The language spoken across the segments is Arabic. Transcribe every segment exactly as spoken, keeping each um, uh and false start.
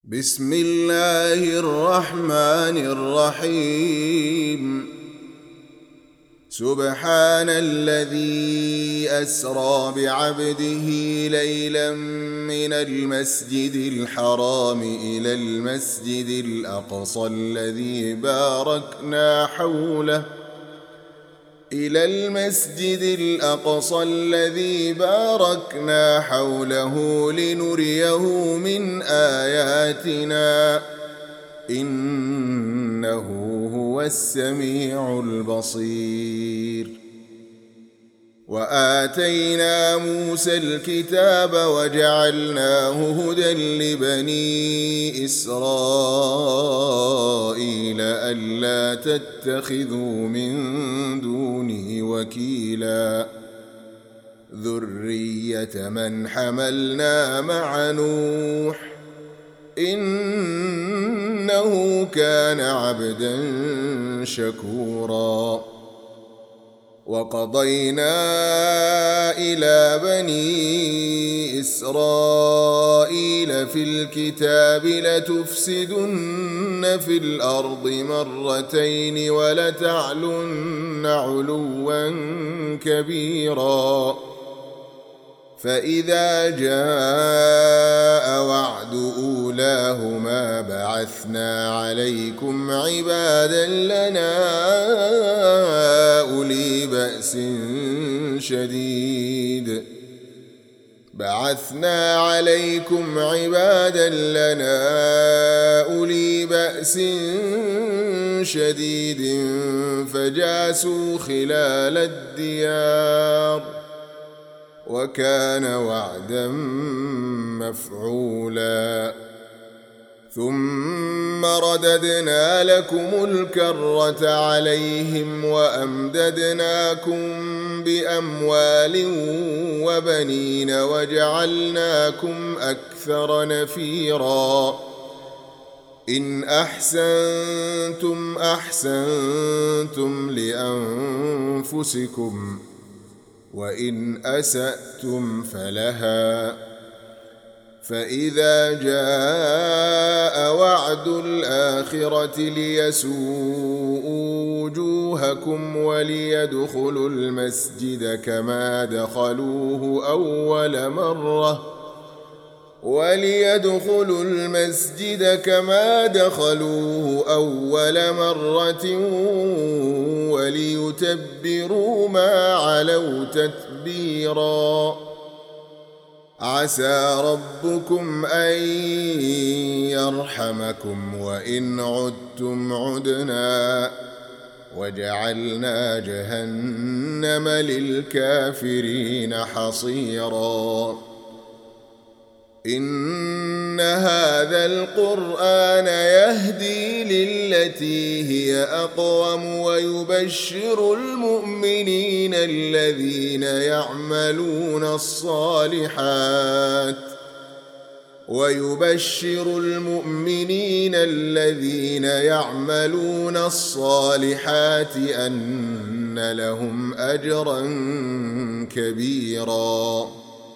بسم الله الرحمن الرحيم. سبحان الذي أسرى بعبده ليلا من المسجد الحرام إلى المسجد الأقصى الذي باركنا حوله إلى المسجد الأقصى الذي باركنا حوله لنريه من آياتنا إنه هو السميع البصير. وآتينا موسى الكتاب وجعلناه هدى لبني إسرائيل ألا تتخذوا من دوني وكيلا ذرية من حملنا مع نوح إنه كان عبدا شكورا. وقضينا إلى بني إسرائيل في الكتاب لتفسدن في الأرض مرتين ولتعلن علوا كبيرا. فإذا جاء وعد أولاهما بعثنا عليكم عبادا لنا أولي بأس شديد بعثنا عليكم عبادا لنا أولي بأس شديد فجاسوا خلال الديار وكان وعدا مفعولا. ثم رددنا لكم الكرة عليهم وأمددناكم بأموال وبنين وجعلناكم أكثر نفيرا. إن أحسنتم أحسنتم لأنفسكم وإن أسأتم فلها. فإذا جاء وعد الآخرة ليسوءوا وجوهكم وليدخلوا المسجد كما دخلوه أول مرة وليدخلوا المسجد كما دخلوه أول مرة وليتبروا ما علوا تتبيرا. عسى ربكم أن يرحمكم وإن عدتم عدنا وجعلنا جهنم للكافرين حصيرا. إن هذا القرآن يهدي للتي هي أقوم ويبشر المؤمنين الذين يعملون الصالحات ويبشر المؤمنين الذين يعملون الصالحات أن لهم أجرا كبيرا.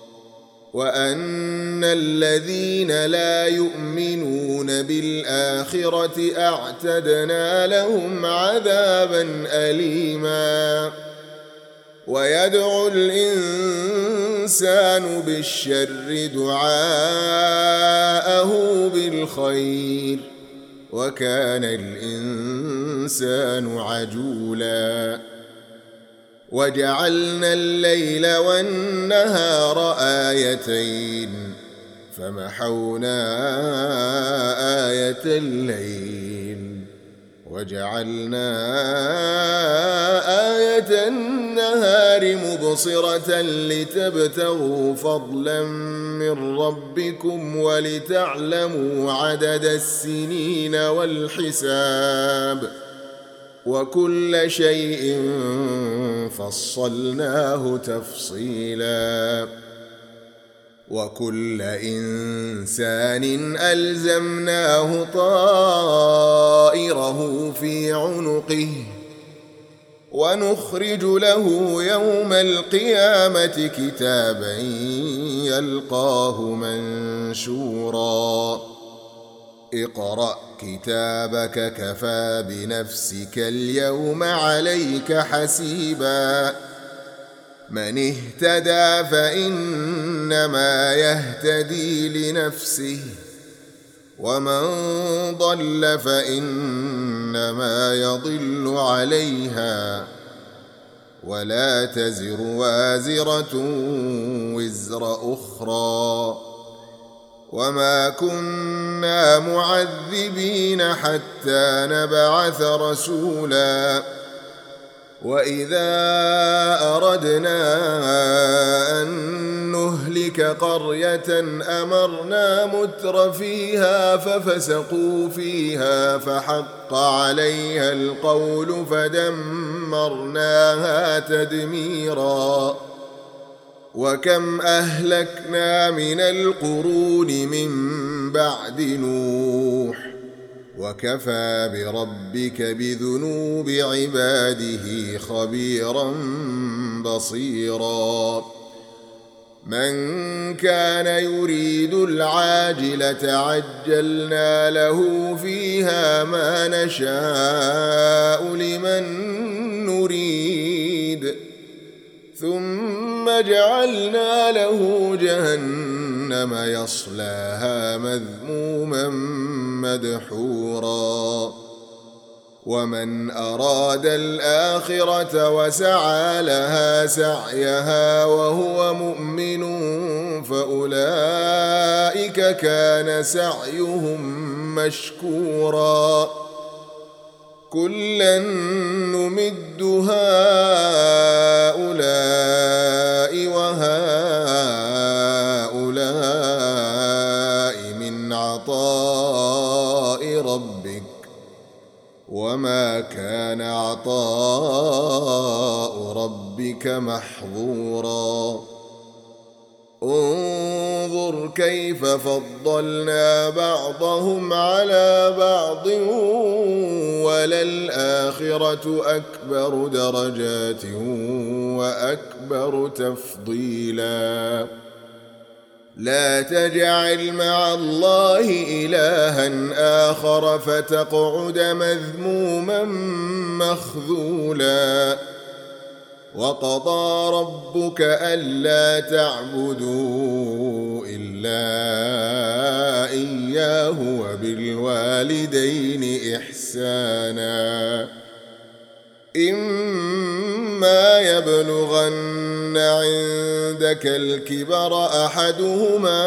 وأن الذين لا يؤمنون بالآخرة أعتدنا لهم عذابا أليما. ويدعو الإنسان بالشر دعاءه بالخير وكان الإنسان عجولا. وجعلنا الليل والنهار آيتين فمحونا آية الليل وجعلنا آية النهار مبصرة لتبتغوا فضلا من ربكم ولتعلموا عدد السنين والحساب وكل شيء فصلناه تفصيلا. وكل إنسان ألزمناه طائره في عنقه ونخرج له يوم القيامة كتابا يلقاه منشورا اقرأ كتابك كفى بنفسك اليوم عليك حسيبا من اهتدى فإنما يهتدي لنفسه ومن ضل فإنما يضل عليها ولا تزر وازرة وزر أخرى وما كنا معذبين حتى نبعث رسولا وإذا أردنا أن نهلك قرية أمرنا متر فيها ففسقوا فيها فحق عليها القول فدمرناها تدميرا وكم أهلكنا من القرون من بعد نوح وكفى بربك بذنوب عباده خبيرا بصيرا من كان يريد العاجلة عجلنا له فيها ما نشاء لمن نريد ثم جعلنا له جهنم يصلاها مذموما مدحورا ومن أراد الآخرة وسعى لها سعيها وهو مؤمن فأولئك كان سعيهم مشكورا كلا نمد هؤلاء وهؤلاء من عطاء ربك وما كان عطاء ربك محظورا انظر كيف فضلنا بعضهم على بعض وللآخرة أكبر درجات وأكبر تفضيلا لا تجعل مع الله إلها آخر فتقعد مذموما مخذولا وقضى ربك ألا تعبدوا إلا إياه وبالوالدين إحسانا إما يبلغن عندك الكبر أحدهما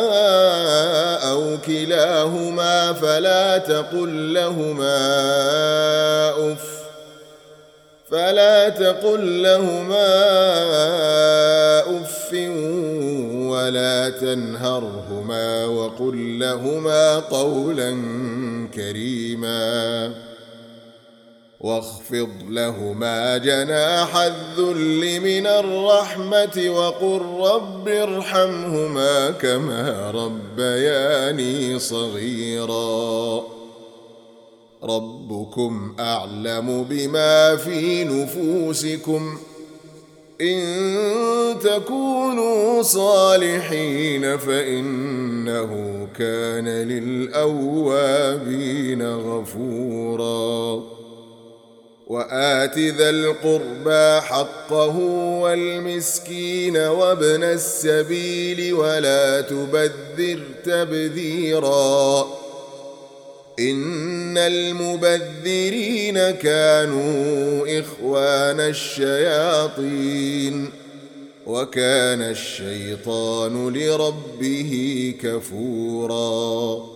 أو كلاهما فلا تقل لهما أف فلا تقل لهما أف ولا تنهرهما وقل لهما قولا كريما واخفض لهما جناح الذل من الرحمة وقل رب ارحمهما كما ربياني صغيرا ربكم أعلم بما في نفوسكم إن تكونوا صالحين فإنه كان للأوابين غفورا وآت ذا القربى حقه والمسكين وابن السبيل ولا تبذر تبذيرا إن المبذرين كانوا إخوان الشياطين وكان الشيطان لربه كفورا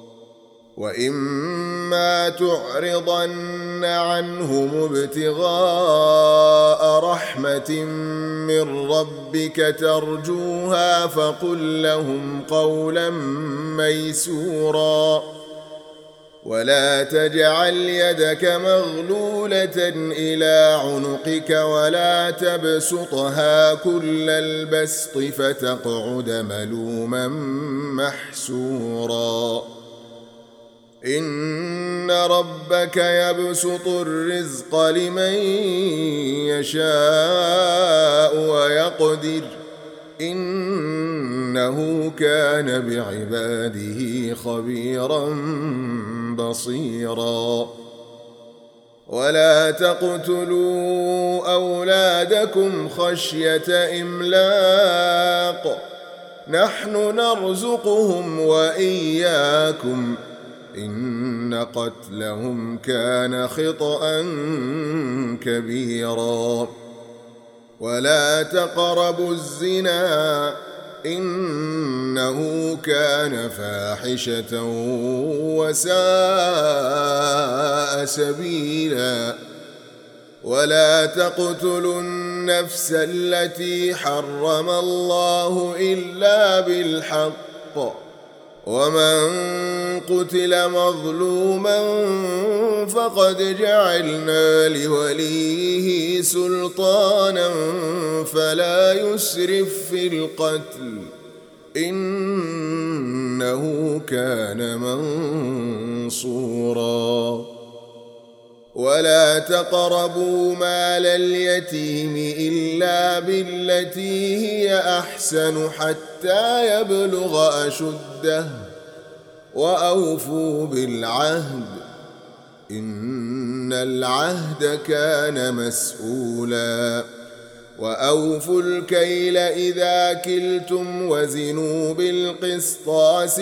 وإما تعرضن عنهم ابتغاء رحمة من ربك ترجوها فقل لهم قولا ميسورا ولا تجعل يدك مغلولة إلى عنقك ولا تبسطها كل البسط فتقعد ملوما محسورا إن ربك يبسط الرزق لمن يشاء ويقدر إنه كان بعباده خبيرا بصيرا ولا تقتلوا أولادكم خشية إملاق نحن نرزقهم وإياكم إن قتلهم كان خطأ كبيرا ولا تقربوا الزنا إنه كان فاحشة وساء سبيلا ولا تقتلوا النفس التي حرم الله إلا بالحق ومن قتل مظلوما فقد جعلنا لوليه سلطانا فلا يسرف في القتل إنه كان منصورا ولا تقربوا مال اليتيم إلا بالتي هي أحسن حتى يبلغ أشده وأوفوا بالعهد إن العهد كان مسؤولا وأوفوا الكيل إذا كلتم وزنوا بالقسطاس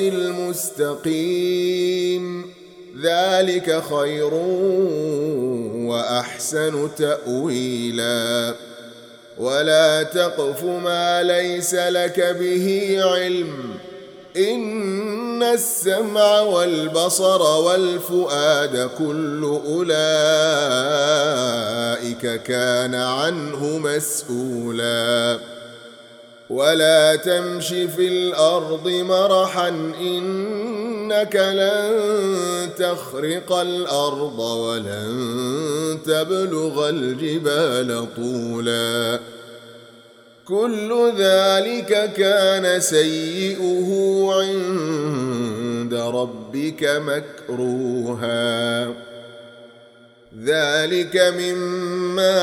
المستقيم ذلك خير وأحسن تأويلا ولا تقف ما ليس لك به علم إن السمع والبصر والفؤاد كل أولئك كان عنه مسؤولا ولا تمش في الأرض مرحا إنك لن تخرق الأرض ولن تبلغ الجبال طولا كل ذلك كان سيئه عند ربك مكروها ذلك مما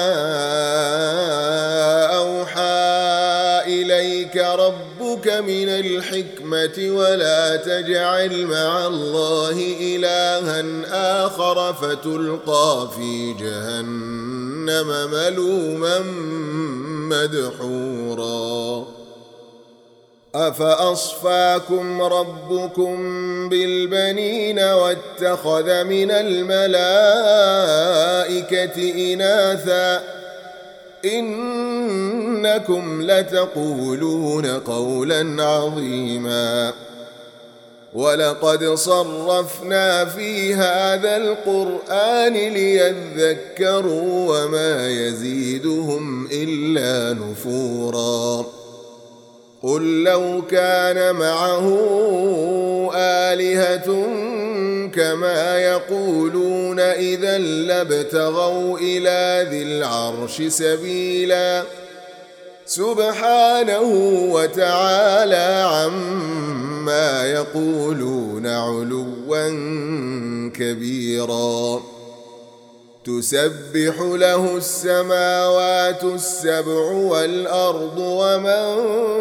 أوحى إليك ربك من الحكمة ولا تجعل مع الله إلها آخر فتلقى في جهنم ملوما مدحورا أفأصفاكم ربكم بالبنين واتخذ من الملائكة إناثا إنكم لتقولون قولا عظيما ولقد صرفنا في هذا القرآن ليذكروا وما يزيدهم إلا نفورا قل لو كان معه آلهة كما يقولون إذا لابتغوا إلى ذي العرش سبيلا سبحانه وتعالى عما يقولون علوا كبيرا تسبح له السماوات السبع والأرض ومن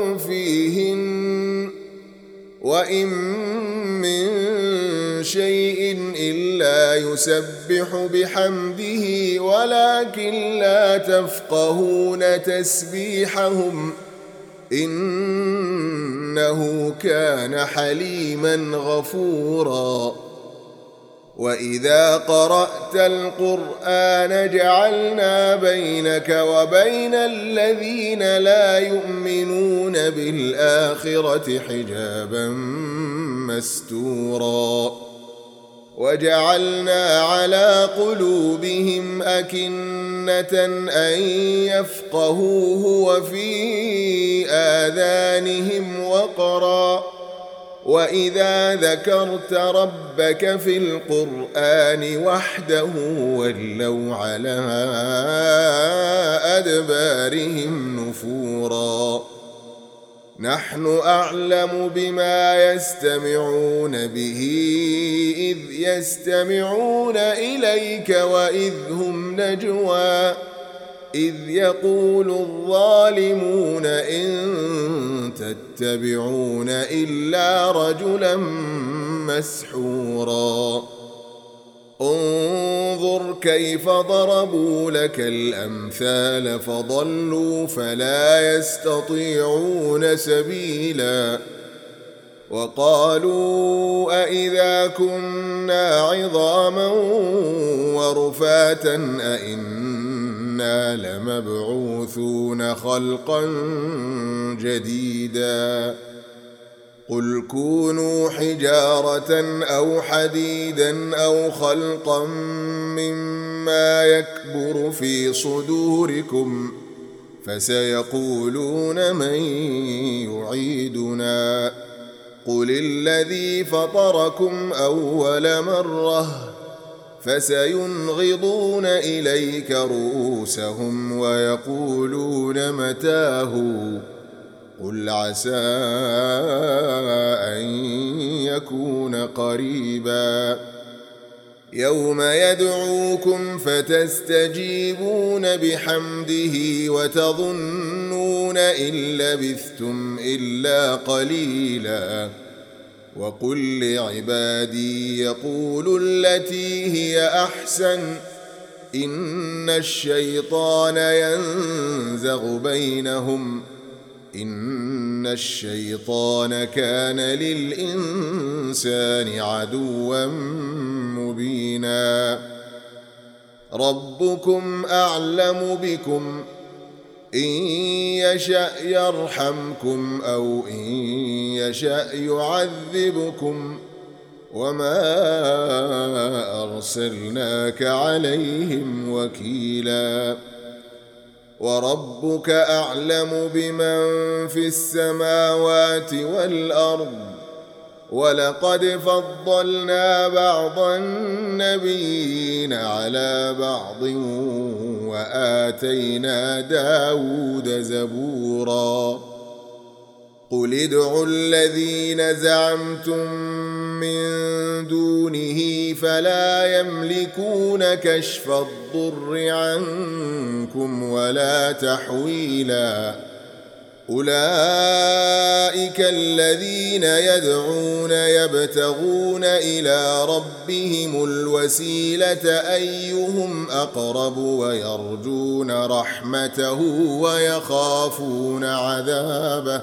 فيهن وإن من شيء إلا يسبح بحمده ولكن لا تفقهون تسبيحهم إنه كان حليما غفورا وإذا قرأت القرآن جعلنا بينك وبين الذين لا يؤمنون بالآخرة حجابا مستورا وجعلنا على قلوبهم أكنة أن يفقهوه وفي آذانهم وقرا وإذا ذكرت ربك في القرآن وحده ولوا على أدبارهم نفورا نحن أعلم بما يستمعون به إذ يستمعون إليك وإذ هم نجوى إذ يقول الظالمون إن تتبعون إلا رجلا مسحورا انظر كيف ضربوا لك الأمثال فضلوا فلا يستطيعون سبيلا وقالوا أإذا كنا عظاما ورفاتا أإنا لمبعوثون خلقا جديدا قل كونوا حجارة أو حديدا أو خلقا مما يكبر في صدوركم فسيقولون من يعيدنا قل الذي فطركم أول مرة فسينغضون إليك رؤوسهم ويقولون متاه قل عسى أن يكون قريبا يوم يدعوكم فتستجيبون بحمده وتظنون إن لبثتم إلا قليلا وقل لعبادي يقولوا التي هي أحسن إن الشيطان ينزغ بينهم إن الشيطان كان للإنسان عدوا مبينا ربكم أعلم بكم إن يشأ يرحمكم أو إن يشأ يعذبكم وما أرسلناك عليهم وكيلا وربك أعلم بمن في السماوات والأرض ولقد فضلنا بعض النبيين على بعض وآتينا داود زبورا قل ادعوا الذين زعمتم من دونه فلا يملكون كشف الضر عنكم ولا تحويلا أولئك الذين يدعون يبتغون إلى ربهم الوسيلة أيهم أقرب ويرجون رحمته ويخافون عذابه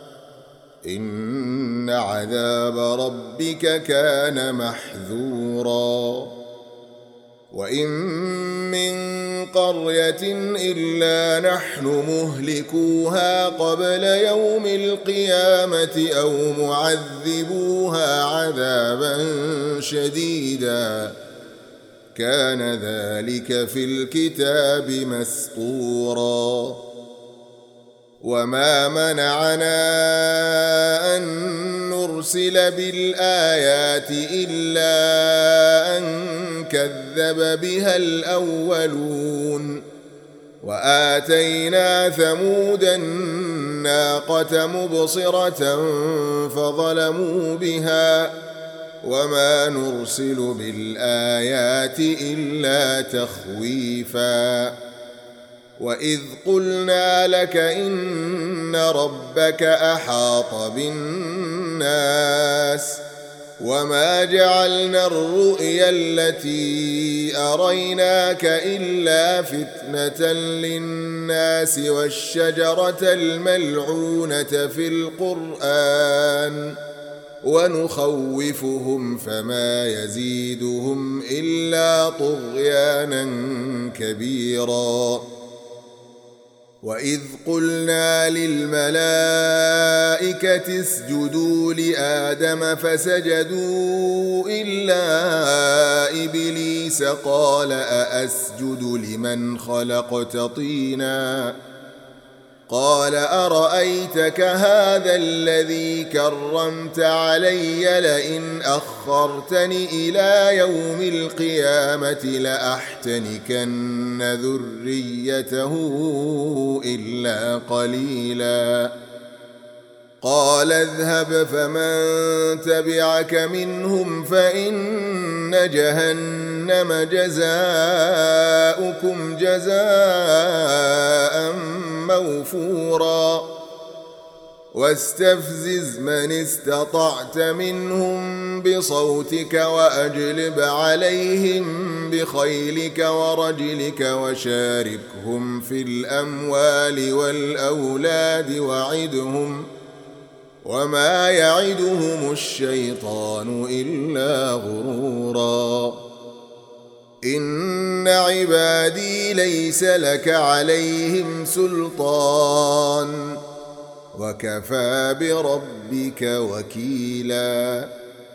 إن عذاب ربك كان محذورا وإن من قرية إلا نحن مهلكوها قبل يوم القيامة أو معذبوها عذابا شديدا كان ذلك في الكتاب مسطورا وما منعنا أن نرسل بالآيات إلا أن كذب بها الأولون وآتينا ثمود الناقة مبصرة فظلموا بها وما نرسل بالآيات إلا تخويفا وإذ قلنا لك إن ربك أحاط بالناس وما جعلنا الرؤيا التي أريناك إلا فتنة للناس والشجرة الملعونة في القرآن ونخوفهم فما يزيدهم إلا طغيانا كبيرا وإذ قلنا للملائكة اسجدوا لآدم فسجدوا إلا إبليس قال أأسجد لمن خلقت طينا قال أرأيتك هذا الذي كرمت علي لئن أخرتني إلى يوم القيامة لأحتنكن ذريته إلا قليلا قال اذهب فمن تبعك منهم فإن جهنم جهنم جزاؤكم جزاء موفورا واستفزز من استطعت منهم بصوتك وأجلب عليهم بخيلك ورجلك وشاركهم في الأموال والأولاد وعدهم وما يعدهم الشيطان إلا غرورا إن عبادي ليس لك عليهم سلطان وكفى بربك وكيلا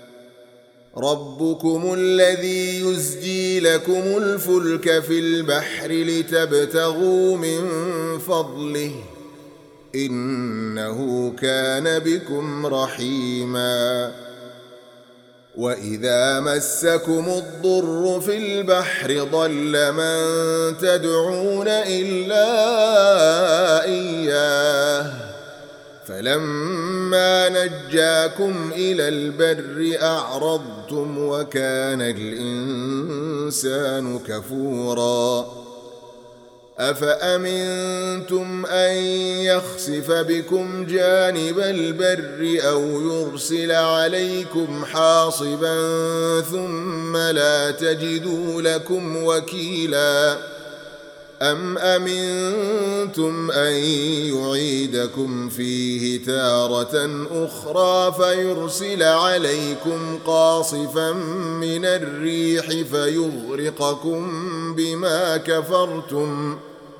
ربكم الذي يزجي لكم الفلك في البحر لتبتغوا من فضله إنه كان بكم رحيما وإذا مسكم الضر في البحر ضل من تدعون إلا إياه فلما نجاكم إلى البر أعرضتم وكان الإنسان كفورا أفأمنتم أن يخسف بكم جانب البر أو يرسل عليكم حاصبا ثم لا تجدوا لكم وكيلا أم أمنتم أن يعيدكم فيه تارة أخرى فيرسل عليكم قاصفا من الريح فيغرقكم بما كفرتم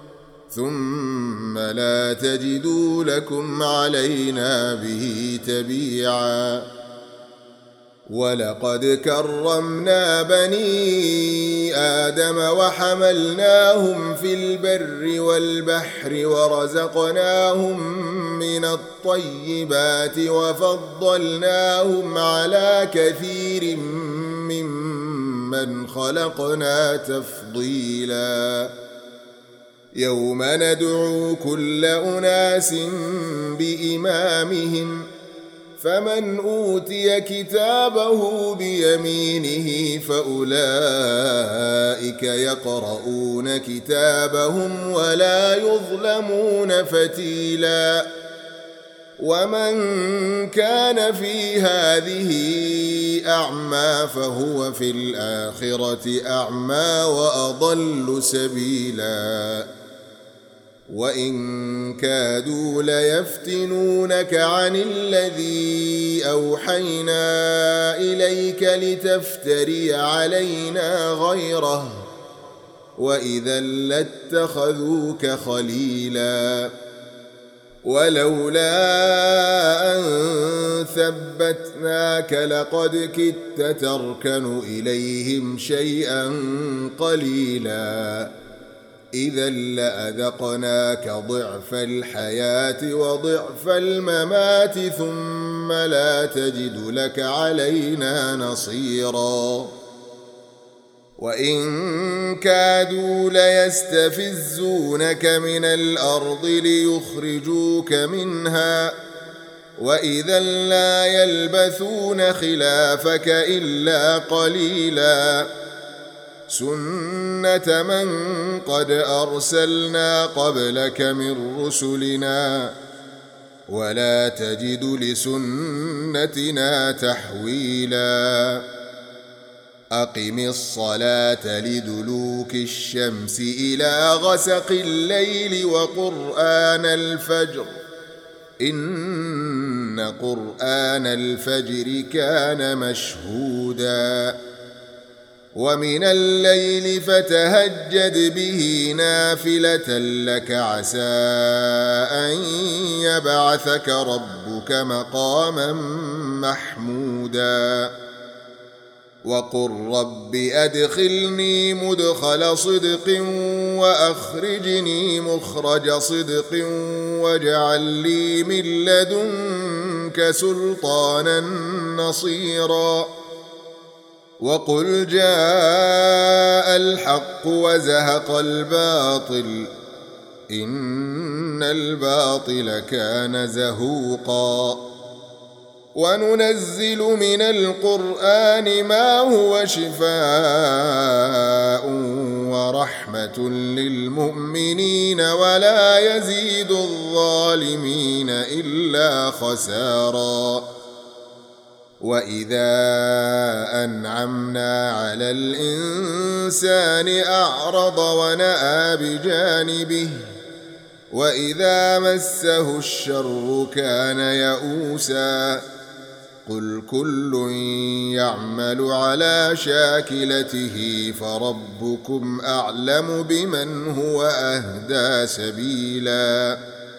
ثم لا تجدوا لكم علينا به تبيعا ولقد كرمنا بني آدم وحملناهم في البر والبحر ورزقناهم من الطيبات وفضلناهم على كثير ممن خلقنا تفضيلا يوم ندعو كل أناس بإمامهم فمن أوتي كتابه بيمينه فأولئك يقرؤون كتابهم ولا يظلمون فتيلا ومن كان في هذه أعمى فهو في الآخرة أعمى وأضل سبيلا وإن كادوا ليفتنونك عن الذي أوحينا إليك لتفتري علينا غيره وإذا لاتخذوك خليلا ولولا أن ثبتناك لقد كدت تركن إليهم شيئا قليلا إذا لأذقناك ضعف الحياة وضعف الممات ثم لا تجد لك علينا نصيرا وإن كادوا ليستفزونك من الأرض ليخرجوك منها وإذا لا يلبثون خلافك إلا قليلا سنة من قد أرسلنا قبلك من رسلنا ولا تجد لسنتنا تحويلا أقم الصلاة لدلوك الشمس إلى غسق الليل وقرآن الفجر إن قرآن الفجر كان مشهودا ومن الليل فتهجد به نافلة لك عسى أن يبعثك ربك مقاما محمودا وقل رب أدخلني مدخل صدق وأخرجني مخرج صدق واجعل لي من لدنك سلطانا نصيرا وقل جاء الحق وزهق الباطل إن الباطل كان زهوقا وننزل من القرآن ما هو شفاء ورحمة للمؤمنين ولا يزيد الظالمين إلا خسارا وإذا أنعمنا على الإنسان أعرض ونأى بجانبه وإذا مسه الشر كان يئوسا قل كل يعمل على شاكلته فربكم أعلم بمن هو أهدى سبيلا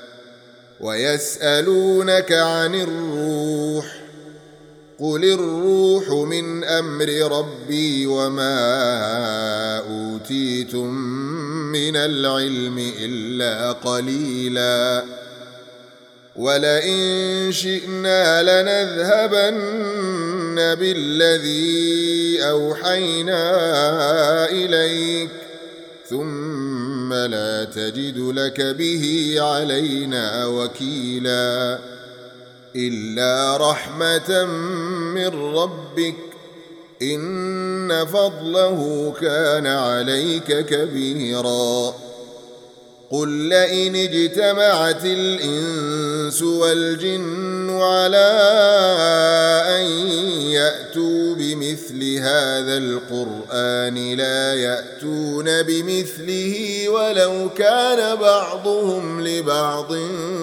ويسألونك عن الروح قل الروح من أمر ربي وما أوتيتم من العلم إلا قليلا ولئن شئنا لنذهبن بالذي أوحينا إليك ثم لا تجد لك به علينا وكيلا إلا رحمة من ربك إن فضله كان عليك كبيرا قل لئن اجتمعت الإنس والجن على أن يأتوا بمثل هذا القرآن لا يأتون بمثله ولو كان بعضهم لبعض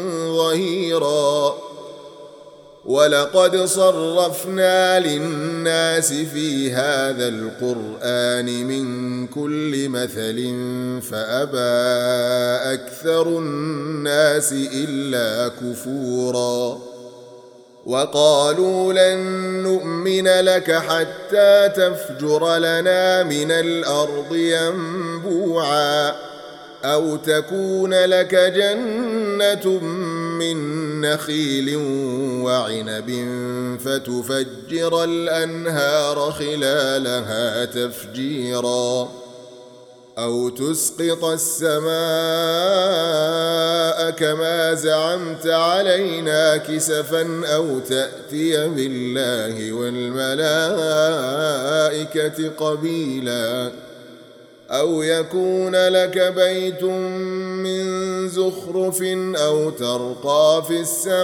ظهيرا ولقد صرفنا للناس في هذا القرآن من كل مثل فأبى أكثر الناس إلا كفورا وقالوا لن نؤمن لك حتى تفجر لنا من الأرض ينبوعا أو تكون لك جنة من نخيل وعنب فتفجر الأنهار خلالها تفجيرا أو تسقط السماء كما زعمت علينا كسفا أو تأتي بالله والملائكة قبيلا أو يكون لك بيت من زخرف أو ترقى في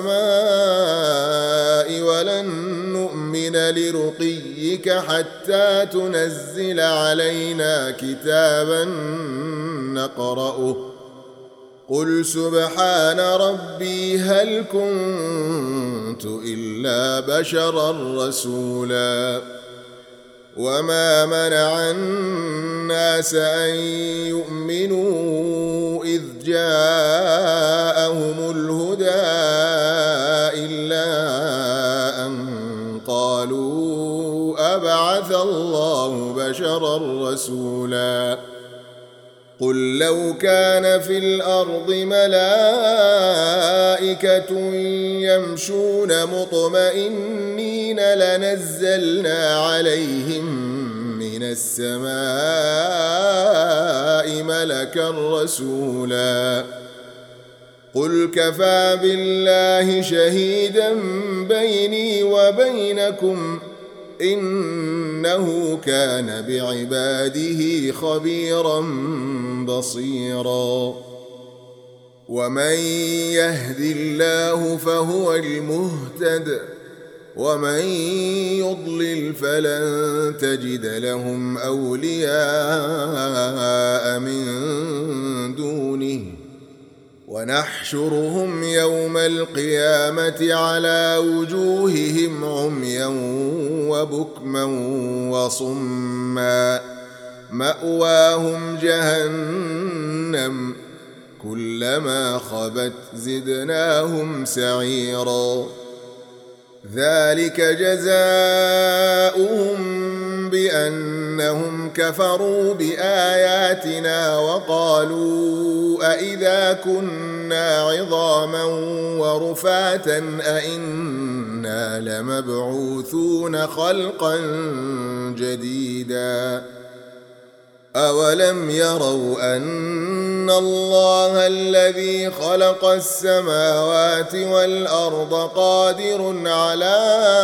السماء ولن نؤمن لرقيك حتى تنزل علينا كتابا نقرأه قل سبحان ربي هل كنت إلا بشرا رسولا وما منع الناس أن يؤمنوا إذ جاءهم الهدى إلا أن قالوا أبعث الله بشرا رسولا قل لو كان في الأرض ملائكة يمشون مطمئنين لنزلنا عليهم من السماء ملكا رسولا قل كفى بالله شهيدا بيني وبينكم إنه كان بعباده خبيرا بصيرا ومن يهد الله فهو المهتد ومن يضلل فلن تجد لهم أولياء من دونه ونحشرهم يوم القيامة على وجوههم عميا وبكما وصما مأواهم جهنم كلما خبت زدناهم سعيرا ذلك جزاؤهم بأنهم كفروا بآياتنا وقالوا أإذا كنا عظاما ورفاتا أإنا لمبعوثون خلقا جديدا أولم يروا أن إن الله الذي خلق السماوات والأرض قادر على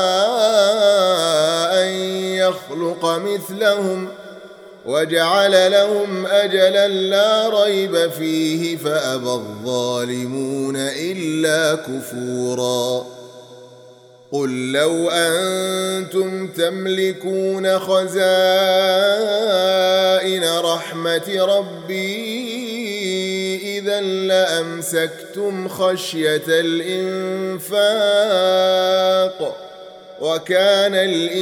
أن يخلق مثلهم وجعل لهم أجلا لا ريب فيه فأبى الظالمون إلا كفورا. قل لو أنتم تملكون خزائن رحمة ربي إذا لأمسكتم خشية الإنفاق وكان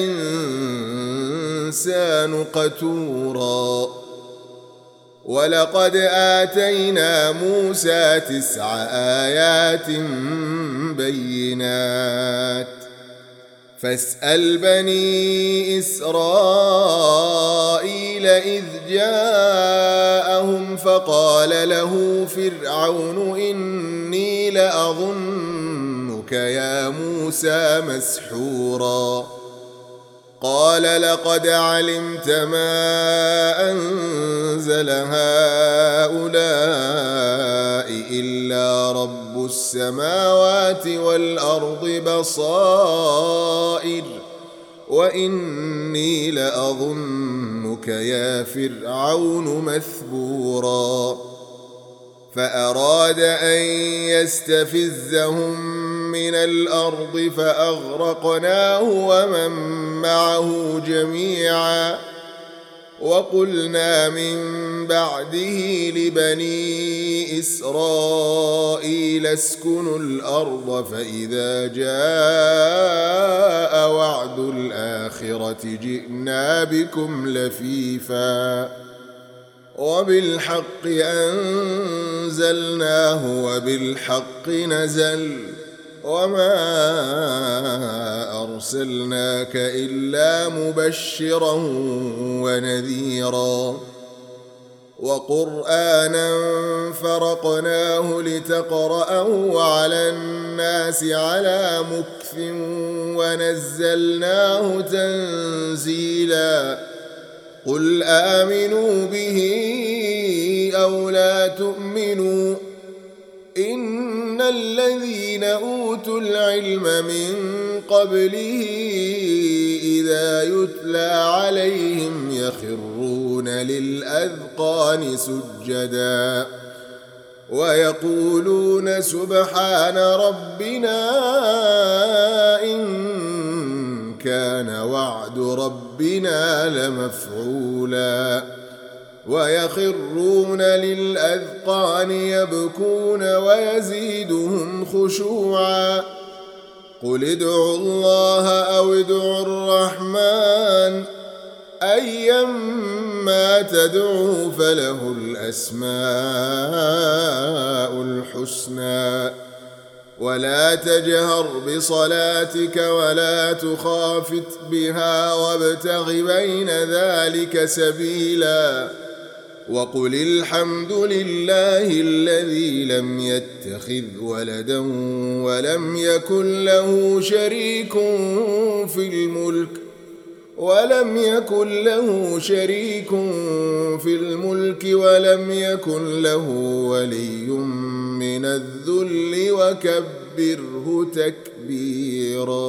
الإنسان قتورا. ولقد آتينا موسى تسع آيات بينات فاسأل بني إسرائيل إذ جاءهم فقال له فرعون إني لأظنك يا موسى مسحورا. قال لقد علمت ما أنزل هؤلاء إلا رب السماوات والأرض بصائر وإني لأظنك يا فرعون مثبورا. فأراد أن يستفزهم من الأرض فأغرقناه ومن معه جميعا. وقلنا من بعده لبني إسرائيل اسكنوا الأرض فإذا جاء وعد الآخرة جئنا بكم لفيفا وبالحق أنزلناه وبالحق نزل وما أرسلناك إلا مبشرا ونذيرا. وقرآنا فرقناه لتقرأه على الناس على مكث ونزلناه تنزيلا. قل آمنوا به أو لا تؤمنوا إن الذين أوتوا العلم من قبله إذا يتلى عليهم يخرون للأذقان سجدا ويقولون سبحان ربنا إن كان وعد ربنا لمفعولا. ويخرون للأذقان يبكون ويزيدهم خشوعا. قل ادعوا الله أو ادعوا الرحمن أيما تدعوا فله الأسماء الحسنى. ولا تجهر بصلاتك ولا تخافت بها وابتغ بين ذلك سبيلا. وقل الحمد لله الذي لم يتخذ ولدا ولم يكن له شريك في الملك ولم يكن له شريك في الملك ولم يكن له ولي من الذل وكبره تكبيرا.